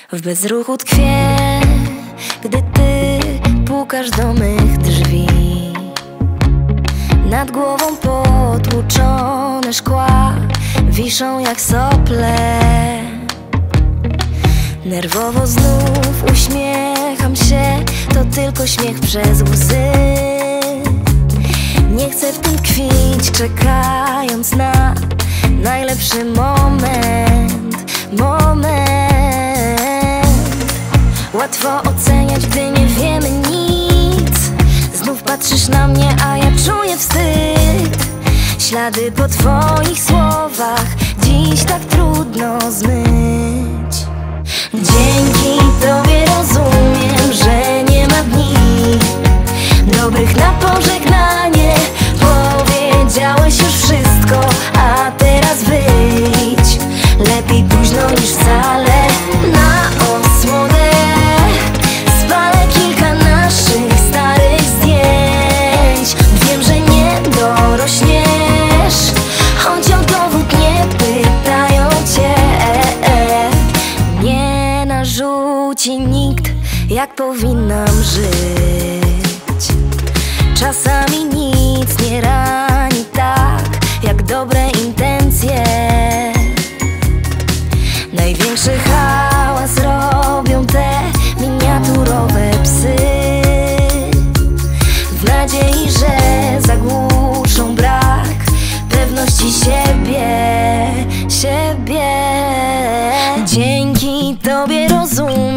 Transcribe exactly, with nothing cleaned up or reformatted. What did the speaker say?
W bezruchu tkwię, gdy ty pukasz do mych drzwi. Nad głową potłuczone szkła wiszą jak sople. Nerwowo znów uśmiecham się, to tylko śmiech przez łzy. Nie chcę w tym tkwić, czekając na najlepszy moment, moment. Łatwo oceniać, gdy nie wiemy nic. Znów patrzysz na mnie, a ja czuję wstyd. Ślady po twoich słowach dziś tak trudno zmyć. Dzięki tobie rozumiem, że nie ma dni dobrych na pożegnanie. Powiedziałeś już wszystko, a teraz wyjdź. Lepiej późno niż wcale. Na osłodę spalę kilka naszych starych zdjęć. Wiem, że nie dorośniesz, choć o dowód nie pytają cię. Nie narzuci nikt, jak powinnam żyć. Czasami nic nie rani tak, jak dobre intencje. Największy hałas robią te miniaturowe psy, w nadziei, że zagłuszą brak pewności siebie, siebie. Dzięki tobie rozumiem,